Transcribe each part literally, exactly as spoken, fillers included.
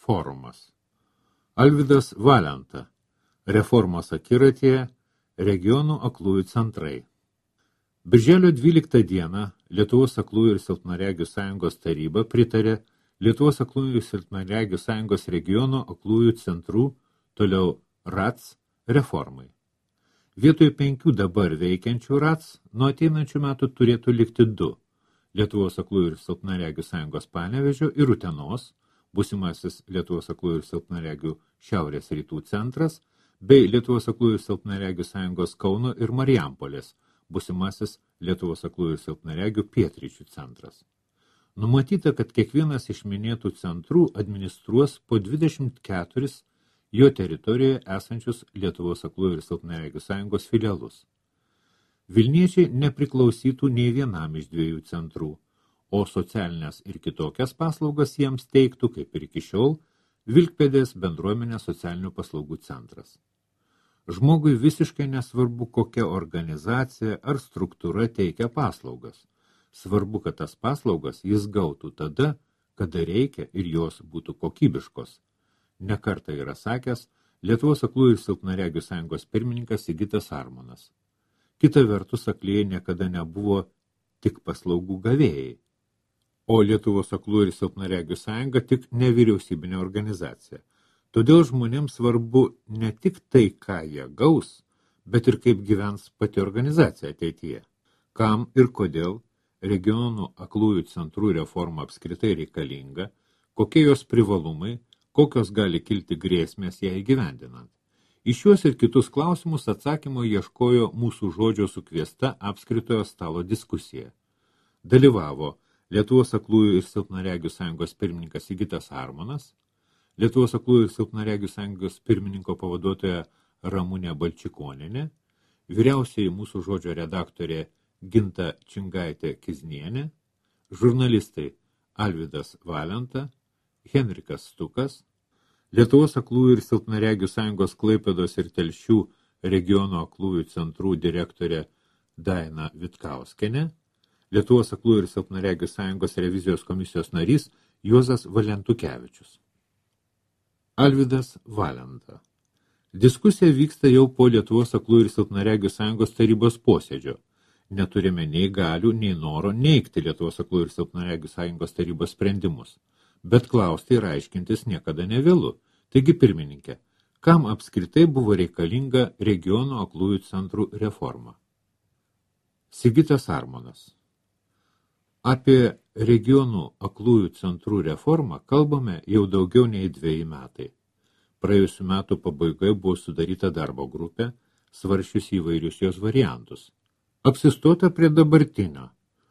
forumas. Alvydas Valenta. Reformos akiratyje. Regionų aklųjų centrai. Birželio dvyliktą dieną Lietuvos aklųjų ir silpnaregių sąjungos taryba pritarė Lietuvos aklųjų ir silpnaregių sąjungos regionų aklųjų centrų, toliau RAC, reformai. Vietoj penkių dabar veikiančių RAC nuo ateinančių metų turėtų likti du – Lietuvos aklųjų ir silpnaregių sąjungos Panevėžio ir Utenos, būsimasis Lietuvos aklųjų ir silpnaregių Šiaurės rytų centras, bei Lietuvos aklųjų ir silpnaregių sąjungos Kauno ir Marijampolės, būsimasis Lietuvos aklųjų ir silpnaregių pietryčių centras. Numatyta, kad kiekvienas iš minėtų centrų administruos po dvidešimt keturis jo teritorijoje esančius Lietuvos aklųjų ir silpnaregių sąjungos filialus. Vilniečiai nepriklausytų nei vienam iš dviejų centrų, o socialinės ir kitokias paslaugas jiems teiktų, kaip ir iki šiol, Vilkpėdės bendruomenės socialinių paslaugų centras. Žmogui visiškai nesvarbu, kokia organizacija ar struktūra teikia paslaugas. Svarbu, kad tas paslaugas jis gautų tada, kada reikia ir jos būtų kokybiškos. Ne kartą yra sakęs Lietuvos aklųjų ir silpnaregių sąjungos pirmininkas Sigitas Armonas. Kita vertus, aklieji niekada nebuvo tik paslaugų gavėjai, o Lietuvos aklųjų ir silpnaregių sąjunga tik nevyriausybinė organizacija. Todėl žmonėms svarbu ne tik tai, ką jie gaus, bet ir kaip gyvens pati organizacija ateityje. Kam ir kodėl regionų aklųjų centrų reforma apskritai reikalinga, kokie jos privalumai, kokios gali kilti grėsmės ją įgyvendinant. Iš šiuos ir kitus klausimus atsakymo ieškojo mūsų žodžio sukviesta apskritojo stalo diskusija. Dalyvavo Lietuvos aklųjų ir silpnaregių sąjungos pirmininkas Sigitas Armonas, Lietuvos aklųjų ir silpnaregių sąjungos pirmininko pavaduotoja Ramunė Balčikonienė, vyriausioji mūsų žodžio redaktorė Ginta Čingaitė Kiznienė, žurnalistai Alvydas Valenta, Henrikas Stukas, Lietuvos aklųjų ir silpnaregių sąjungos Klaipėdos ir Telšių regiono aklųjų centrų direktorė Daina Vitkauskienė, Lietuvos aklųjų ir silpnaregių sąjungos revizijos komisijos narys Juozas Valentukevičius. Alvydas Valenta. Diskusija vyksta jau po Lietuvos aklųjų ir silpnaregių sąjungos tarybos posėdžio. Neturime nei galių, nei noro neigti Lietuvos aklųjų ir silpnaregių sąjungos tarybos sprendimus. Bet klausti ir aiškintis niekada nevėlu. Taigi, pirmininkė, kam apskritai buvo reikalinga regionų aklųjų centrų reforma? Sigitas Armonas. Apie regionų aklųjų centrų reformą kalbame jau daugiau nei dveji metai. Praėjusių metų pabaigoje buvo sudaryta darbo grupė, svarsčius įvairius jos variantus. Apsistota prie dabartinio.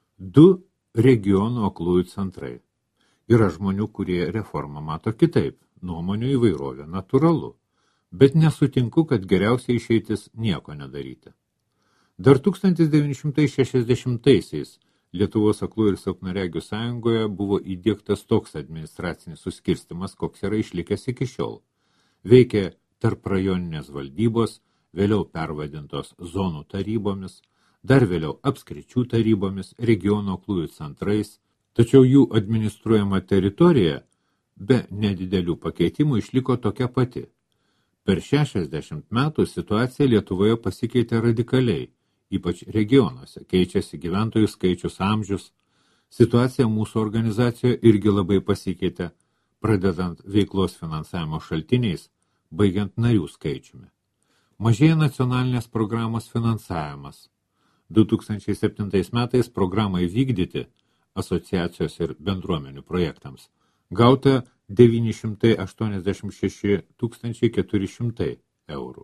Du regionų aklųjų centrai. Yra žmonių, kurie reformą mato kitaip, nuomonių įvairovė natūralu, bet nesutinku, kad geriausiai išeitis nieko nedaryti. Dar tūkstantis devyni šimtai šešiasdešimtaisiais Lietuvos aklųjų ir silpnaregių sąjungoje buvo įdiegtas toks administracinis suskirstimas, koks yra išlikęs iki šiol. Veikė tarp rajoninės valdybos, vėliau pervadintos zonų tarybomis, dar vėliau apskričių tarybomis, regionų aklųjų centrais, tačiau jų administruojama teritorija be nedidelių pakeitimų išliko tokia pati. Per šešiasdešimt metų situacija Lietuvoje pasikeitė radikaliai, ypač regionuose, keičiasi gyventojų skaičius, amžius. Situacija mūsų organizacijoje irgi labai pasikeitė, pradedant veiklos finansavimo šaltiniais, baigiant narių skaičiumi. Mažėja nacionalinės programos finansavimas. du tūkstančiai septintais metais programai vykdyti asociacijos ir bendruomenių projektams gauta devyni šimtai aštuoniasdešimt šeši tūkstančiai keturi šimtai eurų,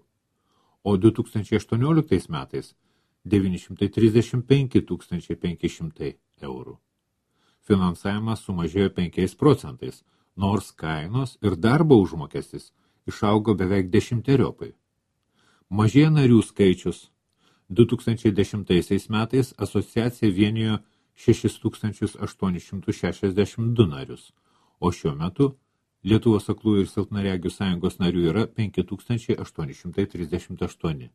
o du tūkstančiai aštuonioliktais metais devyni šimtai trisdešimt penki tūkstančiai penki šimtai eurų. Finansavimas sumažėjo penkiais procentais, nors kainos ir darbo užmokestis išaugo beveik dešimteriopai. Mažėja narių skaičius. du tūkstančiai dešimtaisiais metais asociacija vienijo šešis tūkstančius aštuonis šimtus šešiasdešimt du narius, o šiuo metu Lietuvos aklųjų ir silpnaregių sąjungos narių yra penki tūkstančiai aštuoni šimtai trisdešimt aštuoni.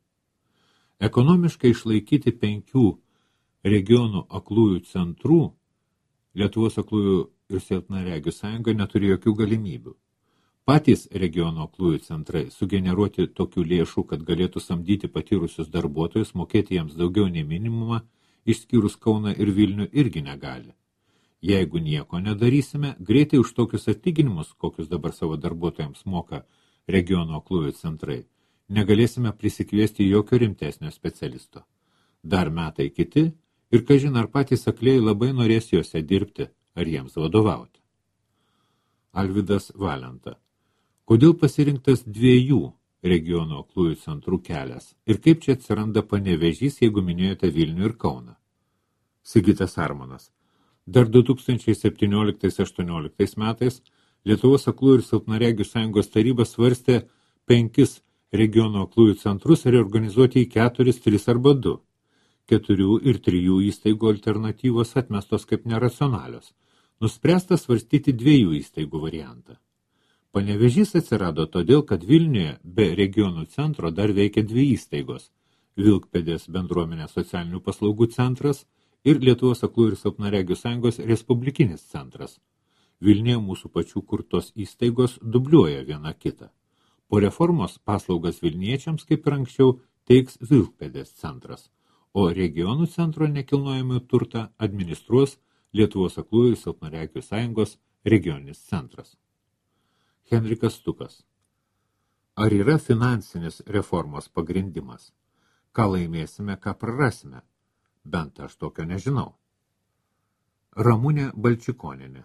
Ekonomiškai išlaikyti penkių regionų aklųjų centrų Lietuvos aklųjų ir silpnaregių sąjunga neturi jokių galimybių. Patys regiono aklųjų centrai sugeneruoti tokių lėšų, kad galėtų samdyti patyrusius darbuotojus, mokėti jiems daugiau nei minimumą, išskyrus Kauną ir Vilnių, irgi negali. Jeigu nieko nedarysime, greitai už tokius atlyginimus, kokius dabar savo darbuotojams moka regiono aklųjų centrai, negalėsime prisikviesti jokio rimtesnio specialisto. Dar metai kiti ir kažin ar patys akliai labai norės juose dirbti, ar jiems vadovauti. Alvydas Valenta. Kodėl pasirinktas dviejų regiono aklųjų centrų kelias ir kaip čia atsiranda Panevėžys, jeigu minėjote Vilnių ir Kauną? Sigitas Armonas. Dar du tūkstančiai septynioliktais aštuonioliktais metais Lietuvos aklųjų ir silpnaregių sąjungos taryba svarstė penkis regiono aklųjų centrus reorganizuoti į keturis, tris arba du. Keturių ir trijų įstaigų alternatyvos atmestos kaip neracionalios. Nuspręsta svarstyti dviejų įstaigų variantą. Panevėžys atsirado todėl, kad Vilniuje be regionų centro dar veikia dvi įstaigos – Vilkpėdės bendruomenės socialinių paslaugų centras ir Lietuvos aklųjų ir silpnaregių sąjungos respublikinis centras. Vilniuje mūsų pačių kurtos įstaigos dubliuoja viena kitą. Po reformos paslaugas vilniečiams, kaip ir anksčiau, teiks Vilkpėdės centras, o regionų centro nekilnojamą turtą administruos Lietuvos aklųjų ir silpnaregių sąjungos regioninis centras. Henrikas Stukas. Ar yra finansinis reformos pagrindimas? Ką laimėsime, ką prarasime? Bent aš tokio nežinau. Ramunė Balčikonienė.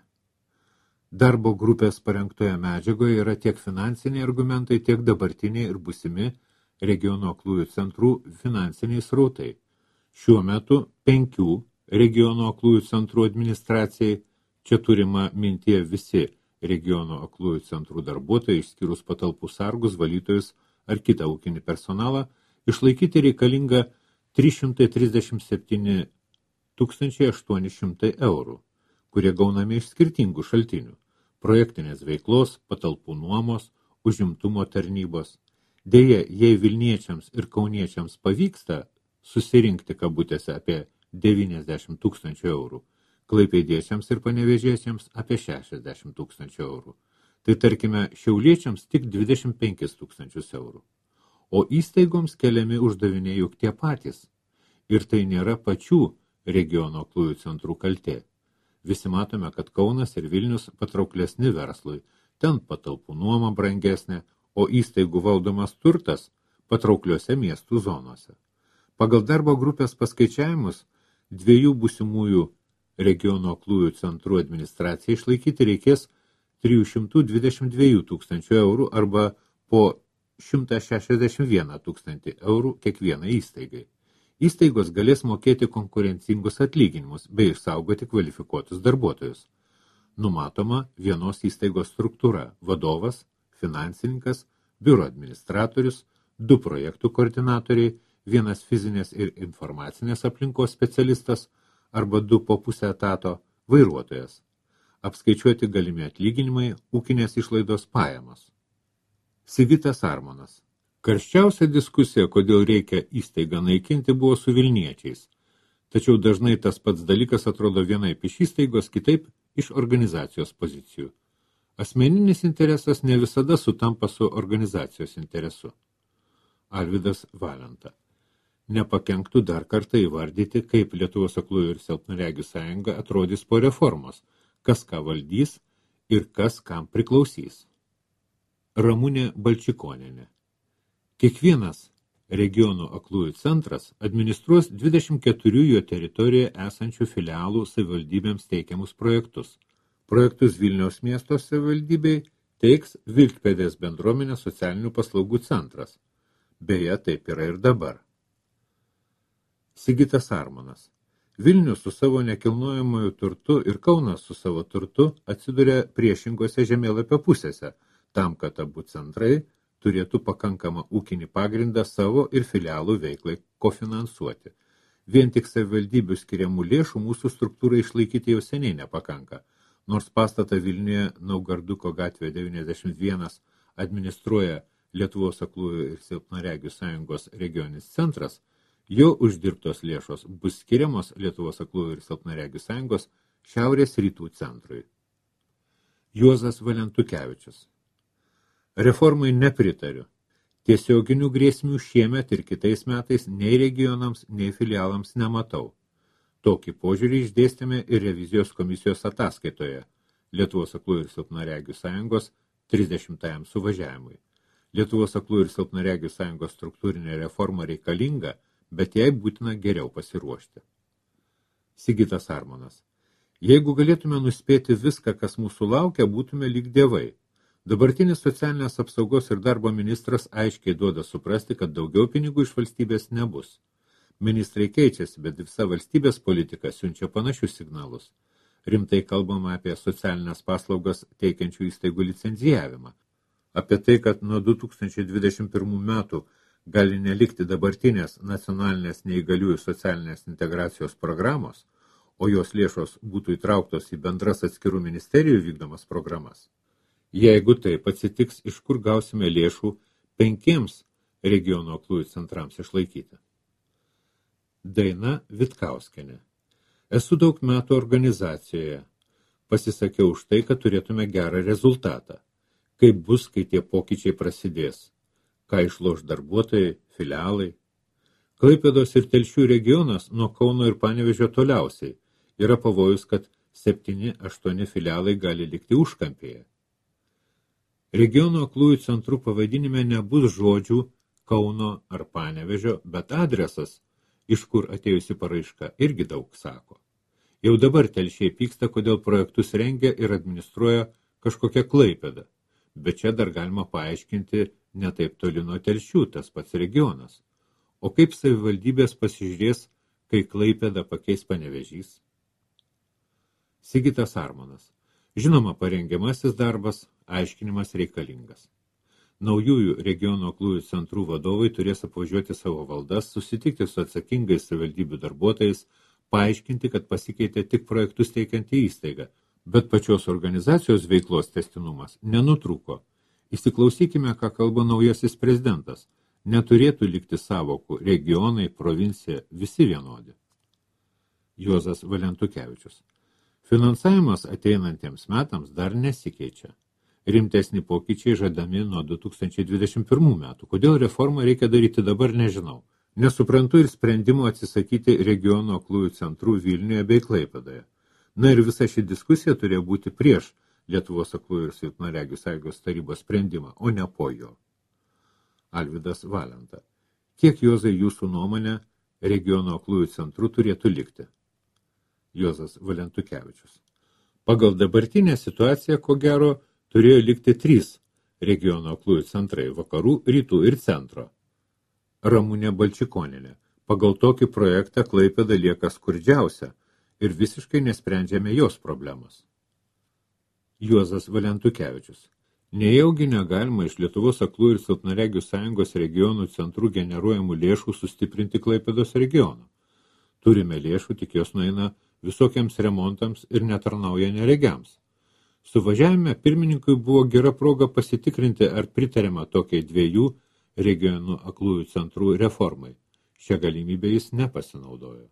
Darbo grupės parengtoje medžiagoje yra tiek finansiniai argumentai, tiek dabartiniai ir busimi regiono aklųjų centrų finansiniai srautai. Šiuo metu penkių regiono aklųjų centrų administracijai, čia turima mintyje visi regiono aklųjų centrų darbuotojai, išskyrus patalpų sargus, valytojus ar kitą ūkinį personalą, išlaikyti reikalinga trys šimtai trisdešimt septyni tūkstančiai aštuoni šimtai eurų, kurie gaunami iš skirtingų šaltinių – projektinės veiklos, patalpų nuomos, užimtumo tarnybos. Deja, jei Vilniečiams ir Kauniečiams pavyksta susirinkti kabutėse apie devyniasdešimt tūkstančių eurų, Klaipėdiečiams ir Panevėžiečiams apie šešiasdešimt tūkstančių eurų. Tai tarkime šiauliečiams tik dvidešimt penkis tūkstančius eurų. O įstaigoms keliami uždaviniai juk tie patys. Ir tai nėra pačių regiono aklųjų centrų kaltė. Visi matome, kad Kaunas ir Vilnius patrauklesni verslui, ten patalpų nuoma brangesnė, o įstaigų valdomas turtas patraukliuose miestų zonose. Pagal darbo grupės paskaičiavimus, dviejų būsimųjų regiono aklųjų centrų administracijai išlaikyti reikės tris šimtus dvidešimt du tūkstančių eurų arba po šimtą šešiasdešimt vieną tūkstantį eurų kiekvienai įstaigai. Įstaigos galės mokėti konkurencingus atlyginimus bei išsaugoti kvalifikuotus darbuotojus. Numatoma vienos įstaigos struktūra – vadovas, finansininkas, biuro administratorius, du projektų koordinatoriai, vienas fizinės ir informacinės aplinkos specialistas arba du po pusę etato vairuotojas. Apskaičiuoti galimi atlyginimai, ūkinės išlaidos pajamos. Sigitas Armonas. Karščiausia diskusija, kodėl reikia įstaigą naikinti, buvo su Vilniečiais. Tačiau dažnai tas pats dalykas atrodo vienaip iš įstaigos, kitaip iš organizacijos pozicijų. Asmeninis interesas ne visada sutampa su organizacijos interesu. Alvydas Valenta. Nepakenktų dar kartą įvardyti, kaip Lietuvos aklųjų ir silpnaregių sąjunga atrodys po reformos, kas ką valdys ir kas kam priklausys. Ramunė Balčikonienė. Kiekvienas regionų aklųjų centras administruos dvidešimt keturių jo teritorijoje esančių filialų savivaldybėms teikiamus projektus. Projektus Vilniaus miesto savivaldybei teiks Vilkpėdės bendruomenės socialinių paslaugų centras. Beje, taip yra ir dabar. Sigitas Armonas. Vilnius su savo nekilnojamojo turtu ir Kaunas su savo turtu atsiduria priešingose žemėlapio pusėse, tam, kad abu centrai turėtų pakankamą ūkinį pagrindą savo ir filialų veiklai kofinansuoti. Vien tik savivaldybių skiriamų lėšų mūsų struktūrai išlaikyti jau seniai nepakanka, nors pastatą Vilniuje Naugarduko gatvė devyniasdešimt vienas administruoja Lietuvos aklųjų ir silpnaregių sąjungos regioninis centras, jo uždirbtos lėšos bus skiriamos Lietuvos aklųjų ir silpnaregių sąjungos šiaurės rytų centrui. Juozas Valentukevičius. Reformai nepritariu. Tiesioginių grėsmių šiemet ir kitais metais nei regionams, nei filialams nematau. Tokį požiūrį išdėstėme ir revizijos komisijos ataskaitoje Lietuvos aklųjų ir silpnaregių sąjungos trisdešimtajam suvažiavimui. Lietuvos aklųjų ir silpnaregių sąjungos struktūrinė reforma reikalinga, bet jai būtina geriau pasiruošti. Sigitas Armonas. Jeigu galėtume nuspėti viską, kas mūsų laukia, būtume lyg dievai. Dabartinis socialinės apsaugos ir darbo ministras aiškiai duoda suprasti, kad daugiau pinigų iš valstybės nebus. Ministrai keičiasi, bet visa valstybės politika siunčia panašius signalus. Rimtai kalbama apie socialinės paslaugas teikiančių įstaigų licenzijavimą. Apie tai, kad nuo du tūkstančiai dvidešimt pirmų metų gali nelikti dabartinės nacionalinės neįgaliųjų socialinės integracijos programos, o jos lėšos būtų įtrauktos į bendras atskirų ministerijų vykdomas programas. Jeigu taip atsitiks, iš kur gausime lėšų penkiems regiono aklųjų centrams išlaikyti. Daina Vitkauskienė. Esu daug metų organizacijoje. Pasisakiau už tai, kad turėtume gerą rezultatą. Kaip bus, kai tie pokyčiai prasidės? Ką išloš darbuotojai, filialai? Klaipėdos ir Telšių regionas nuo Kauno ir Panevėžio toliausiai. Yra pavojus, kad septyni aštuoni filialai gali likti užkampėje. Regiono aklųjų centrų pavadinime nebus žodžių Kauno ar Panevėžio, bet adresas, iš kur atėjusi paraiška, irgi daug sako. Jau dabar Telšiai pyksta, kodėl projektus rengia ir administruoja kažkokia Klaipėda, bet čia dar galima paaiškinti ne taip toli nuo Telšių, tas pats regionas. O kaip savivaldybės pasižiūrės, kai Klaipėda pakeis Panevėžys? Sigitas Armonas. Žinoma, parengiamasis darbas, aiškinimas reikalingas. Naujųjų regiono aklųjų centrų vadovai turės apvažiuoti savo valdas, susitikti su atsakingais savivaldybių darbuotojais, paaiškinti, kad pasikeitė tik projektus teikianti įstaiga, bet pačios organizacijos veiklos tęstinumas nenutrūko. Įsiklausykime, ką kalba naujasis prezidentas. Neturėtų likti savokų regionai, provincija, visi vienodi. Juozas Valentukevičius. Finansavimas ateinantiems metams dar nesikeičia. Rimtesni pokyčiai žadami nuo du tūkstančiai dvidešimt pirmų metų. Kodėl reformą reikia daryti dabar, nežinau. Nesuprantu ir sprendimo atsisakyti regiono aklųjų centrų Vilniuje bei Klaipėdoje. Na ir visa ši diskusija turėjo būti prieš Lietuvos aklųjų ir silpnaregių sąjungos tarybos sprendimą, o ne po jo. Alvydas Valenta. Kiek, Juozai, jūsų nuomonė regiono aklųjų centrų turėtų likti? Juozas Valentukevičius. Pagal dabartinę situaciją, ko gero, turėjo likti trys regiono aklųjų centrai – vakarų, rytų ir centro. Ramunė Balčikonienė. Pagal tokį projektą Klaipėda lieka skurdžiausia ir visiškai nesprendžiame jos problemos. Juozas Valentukevičius. Nejaugi negalima iš Lietuvos aklųjų ir silpnaregių sąjungos regionų centrų generuojamų lėšų sustiprinti Klaipėdos regioną. Turime lėšų, tik jos nueina visokiems remontams ir netarnauja neregiams. Suvažiavime pirmininkui buvo gera proga pasitikrinti, ar pritariama tokiai dviejų regionų aklųjų centrų reformai. Šią galimybę jis nepasinaudojo.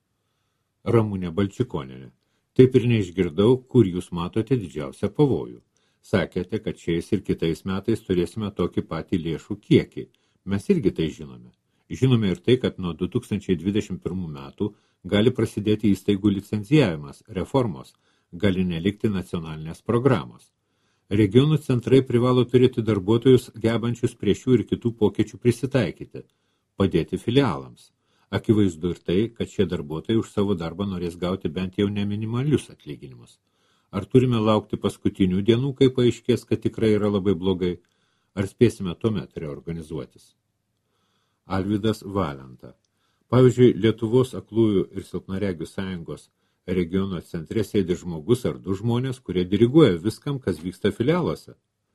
Ramunė Balčikonienė. Taip ir neišgirdau, kur jūs matote didžiausią pavojų. Sakėte, kad šiais ir kitais metais turėsime tokį patį lėšų kiekį. Mes irgi tai žinome. Žinome ir tai, kad nuo du tūkstančiai dvidešimt pirmų metų gali prasidėti įstaigų licencijavimas, reformos, gali nelikti nacionalinės programos. Regionų centrai privalo turėti darbuotojus, gebančius prie šių ir kitų pokyčių prisitaikyti, padėti filialams. Akivaizdu ir tai, kad šie darbuotojai už savo darbą norės gauti bent jau ne minimalius atlyginimus. Ar turime laukti paskutinių dienų, kai paaiškės, kad tikrai yra labai blogai, ar spėsime tuomet reorganizuotis? Alvydas Valenta. Pavyzdžiui, Lietuvos aklųjų ir silpnaregių sąjungos regiono centre sėdi žmogus ar du žmonės, kurie diriguoja viskam, kas vyksta filialuose.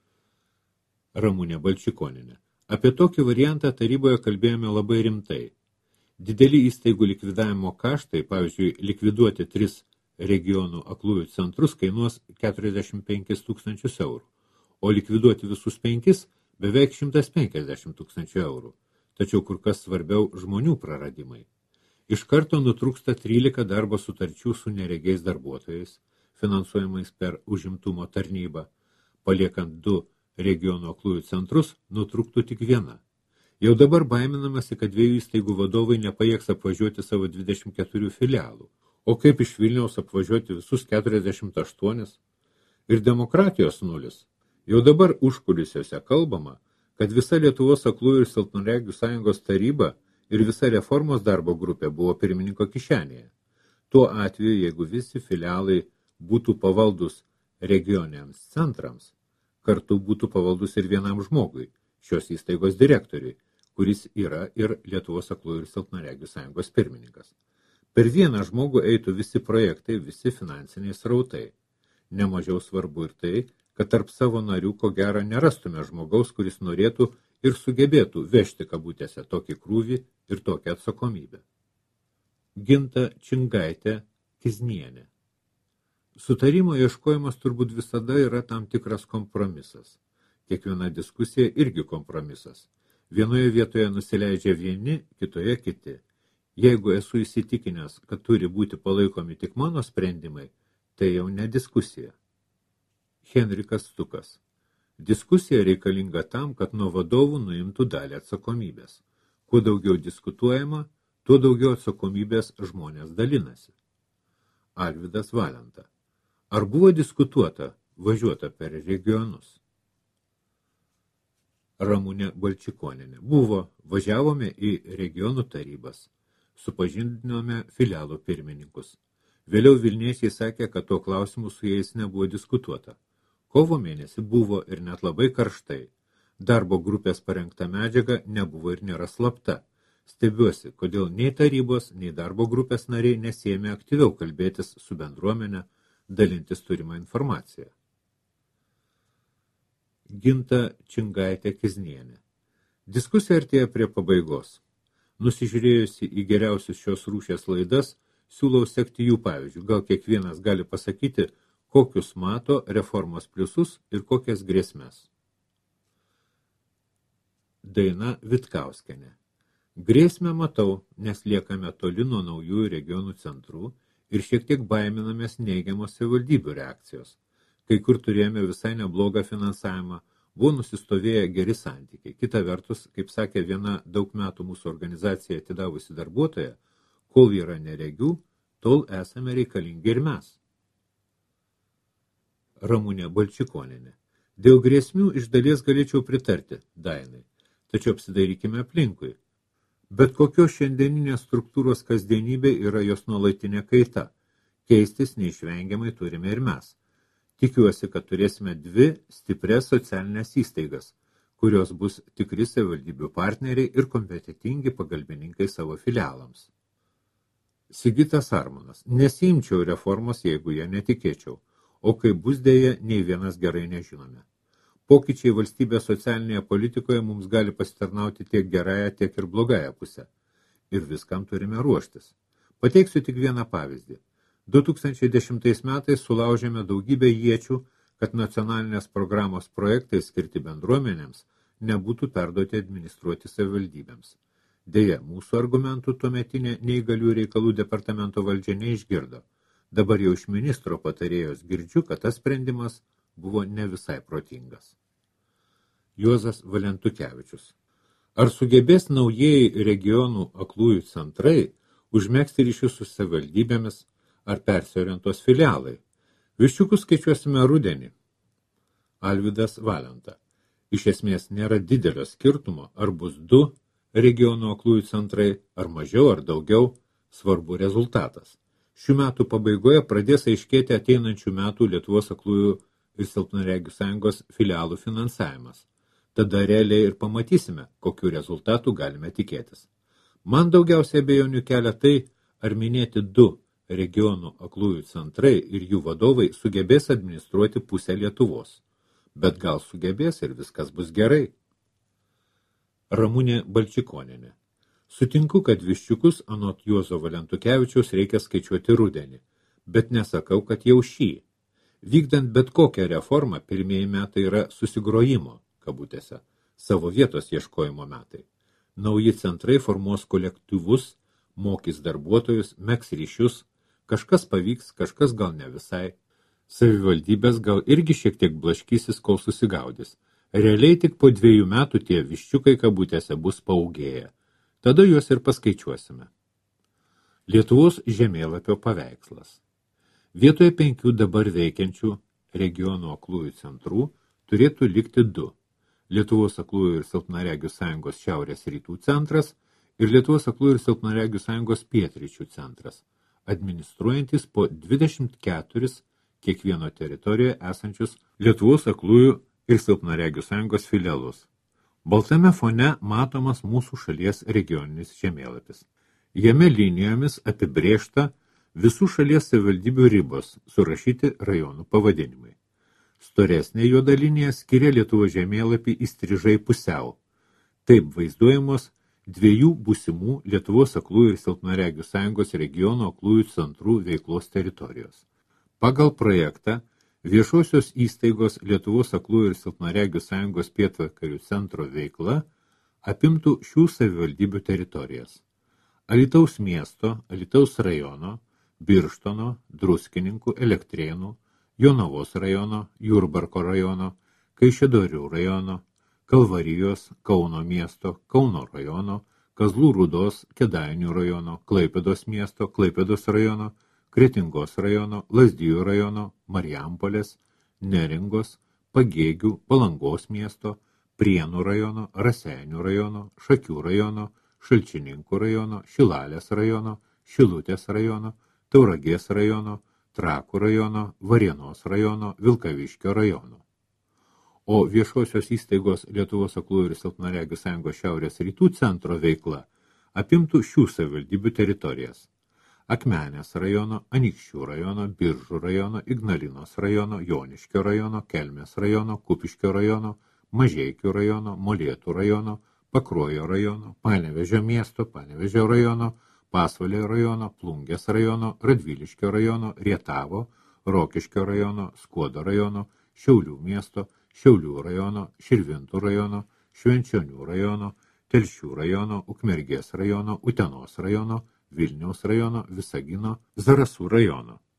Ramunė Balčikonienė. Apie tokį variantą taryboje kalbėjome labai rimtai. Dideli įstaigų likvidavimo kaštai, pavyzdžiui, likviduoti tris regionų aklųjų centrus kainuos keturiasdešimt penkis tūkstančius eurų, o likviduoti visus penkis beveik šimtas penkiasdešimt tūkstančių eurų. Tačiau kur kas svarbiau žmonių praradimai. Iš karto nutrūksta trylika darbo sutarčių su neregiais darbuotojais, finansuojamais per užimtumo tarnybą, paliekant du regionų aklųjų centrus, nutrūktų tik viena. Jau dabar baiminamasi, kad dviejų įstaigų vadovai nepajėgs apvažiuoti savo dvidešimt keturių filialų. O kaip iš Vilniaus apvažiuoti visus keturiasdešimt aštuonis? Ir demokratijos nulis. Jau dabar užkulisiuose kalbama, kad visa Lietuvos aklųjų ir silpnaregių sąjungos taryba ir visa reformos darbo grupė buvo pirmininko kišenėje. Tuo atveju, jeigu visi filialai būtų pavaldus regioniams centrams, kartu būtų pavaldus ir vienam žmogui, šios įstaigos direktoriui, kuris yra ir Lietuvos aklųjų ir silpnaregių sąjungos pirmininkas. Per vieną žmogų eitų visi projektai, visi finansiniai srautai. Nemažiau svarbu ir tai, kad tarp savo narių ko gero nerastume žmogaus, kuris norėtų ir sugebėtų vežti kabutėse tokį krūvį ir tokią atsakomybę. Ginta Čingaitė Kiznienė. Sutarimo ieškojimas turbūt visada yra tam tikras kompromisas. Kiekviena diskusija irgi kompromisas. Vienoje vietoje nusileidžia vieni, kitoje kiti. Jeigu esu įsitikinęs, kad turi būti palaikomi tik mano sprendimai, tai jau ne diskusija. Henrikas Stukas. Diskusija reikalinga tam, kad nuo vadovų nuimtų dalį atsakomybės. Kuo daugiau diskutuojama, tuo daugiau atsakomybės žmonės dalinasi. Alvydas Valenta. Ar buvo diskutuota, važiuota per regionus? Ramunė Balčikonienė. Buvo, važiavome į regionų tarybas. Supažindinome filialų pirmininkus. Vėliau Vilniečiai sakė, kad tuo klausimu su jais nebuvo diskutuota. Kovo mėnesį buvo ir net labai karštai. Darbo grupės parengta medžiaga nebuvo ir nėra slapta. Stebiuosi, kodėl nei tarybos, nei darbo grupės nariai nesėmė aktyviau kalbėtis su bendruomenė, dalintis turimą informaciją. Ginta Čingaitė Kiznienė. Diskusija artėja prie pabaigos. Nusižiūrėjusi į geriausius šios rūšies laidas, siūlau sekti jų pavyzdžių. Gal kiekvienas gali pasakyti, kokius mato reformos pliusus ir kokias grėsmes. Daina Vitkauskienė. Grėsmę matau, nes liekame toli nuo naujųjų regionų centrų ir šiek tiek baiminamės neigiamos savivaldybių reakcijos. Kai kur turėjome visai neblogą finansavimą, buvo nusistovėję geri santykiai. Kita vertus, kaip sakė viena daug metų mūsų organizacija atidavusi darbuotoja, kol yra neregių, tol esame reikalingi ir mes. Ramunė Balčikonienė. Dėl grėsmių iš dalies galėčiau pritarti Dainai, tačiau apsidairykime aplinkui. Bet kokios šiandieninės struktūros kasdienybė yra jos nuolatinė kaita. Keistis neišvengiamai turime ir mes. Tikiuosi, kad turėsime dvi stiprias socialinės įstaigas, kurios bus tikri savivaldybių partneriai ir kompetitingi pagalbininkai savo filialams. Sigitas Armonas. Nesiimčiau reformos, jeigu ją netikėčiau, o kai bus dėja, nei vienas gerai nežinome. Pokyčiai valstybės socialinėje politikoje mums gali pasitarnauti tiek gerąją, tiek ir blogąją pusę. Ir viskam turime ruoštis. Pateiksiu tik vieną pavyzdį. du tūkstančiai dešimtais metais sulaužėme daugybę iečių, kad nacionalinės programos projektai skirti bendruomenėms nebūtų perduoti administruoti savivaldybėms. Deja, mūsų argumentų tuometinė neįgalių reikalų departamento valdžia neišgirdo. Dabar jau iš ministro patarėjos girdžiu, kad tas sprendimas buvo ne visai protingas. Juozas Valentukevičius. Ar sugebės naujieji regionų aklųjų centrai užmegzti ryšius su savivaldybėmis, ar persiorientuos filialai? Viščiukus skaičiuosime rudenį. Alvydas Valenta. Iš esmės nėra didelio skirtumo, ar bus du regionų aklųjų centrai, ar mažiau, ar daugiau, svarbu rezultatas. Šių metų pabaigoje pradės aiškėti ateinančių metų Lietuvos aklųjų ir silpnaregių sąjungos filialų finansavimas. Tada realiai ir pamatysime, kokių rezultatų galime tikėtis. Man daugiausiai abejonių kelia tai, ar minėti du regionų aklųjų centrai ir jų vadovai sugebės administruoti pusę Lietuvos. Bet gal sugebės ir viskas bus gerai. Ramunė Balčikonienė. Sutinku, kad viščiukus anot Juozo Valentukevičiaus reikia skaičiuoti rudenį, bet nesakau, kad jau šį. Vykdant bet kokią reformą, pirmieji metai yra susigrojimo, kabutėse, savo vietos ieškojimo metai. Nauji centrai formuos kolektyvus, mokys darbuotojus, megs ryšius, kažkas pavyks, kažkas gal ne visai. Savivaldybės gal irgi šiek tiek blaškysis, kol susigaudys. Realiai tik po dviejų metų tie viščiukai kabutėse bus paūgėję. Tada juos ir paskaičiuosime. Lietuvos žemėlapio paveikslas. Vietoje penkių dabar veikiančių regionų aklųjų centrų turėtų likti du. Lietuvos aklųjų ir silpnaregių sąjungos šiaurės rytų centras ir Lietuvos aklųjų ir silpnaregių sąjungos pietryčių centras, administruojantis po dvidešimt keturis kiekvieno teritorijoje esančius Lietuvos aklųjų ir silpnaregių sąjungos filialus. Baltame fone matomas mūsų šalies regioninis žemėlapis. Jame linijomis apibrėžta visų šalies savivaldybių ribos, surašyti rajonų pavadinimai. Storesnė juoda linija skiria Lietuvos žemėlapį įstrižai pusiau. Taip vaizduojamos dviejų būsimų Lietuvos aklųjų ir silpnaregių sąjungos regionų aklųjų centrų veiklos teritorijos. Pagal projektą viešosios įstaigos Lietuvos aklųjų ir silpnaregių sąjungos pietvakarių centro veikla apimtų šių savivaldybių teritorijas. Alytaus miesto, Alytaus rajono, Birštono, Druskininkų, Elektrėnų, Jonavos rajono, Jurbarko rajono, Kaišiadorių rajono, Kalvarijos, Kauno miesto, Kauno rajono, Kazlų Rūdos, Kėdainių rajono, Klaipėdos miesto, Klaipėdos rajono, Kretingos rajono, Lazdijų rajono, Marijampolės, Neringos, Pagėgių, Palangos miesto, Prienų rajono, Raseinių rajono, Šakių rajono, Šalčininkų rajono, Šilalės rajono, Šilutės rajono, Tauragės rajono, Trakų rajono, Varėnos rajono, Vilkaviškio rajono. O viešosios įstaigos Lietuvos aklųjų ir silpnaregių sąjungos šiaurės rytų centro veikla apimtų šių savivaldybių teritorijas. Akmenės rajono, Anykščių rajono, Biržų rajono, Ignalinos rajono, Joniškio rajono, Kelmės rajono, Kupiškio rajono, Mažeikių rajono, Molėtų rajono, Pakruojo rajono, Panevėžio miesto, Panevėžio rajono, Pasvalio rajono, Plungės rajono, Radviliškio rajono, Rietavo, Rokiškio rajono, Skuodo rajono, Šiaulių miesto, Šiaulių rajono, Širvintų rajono, Švenčionių rajono, Telšių rajono, Ukmergės rajono, Utenos rajono, Vilniaus rajono, Visagino, Zarasų rajono.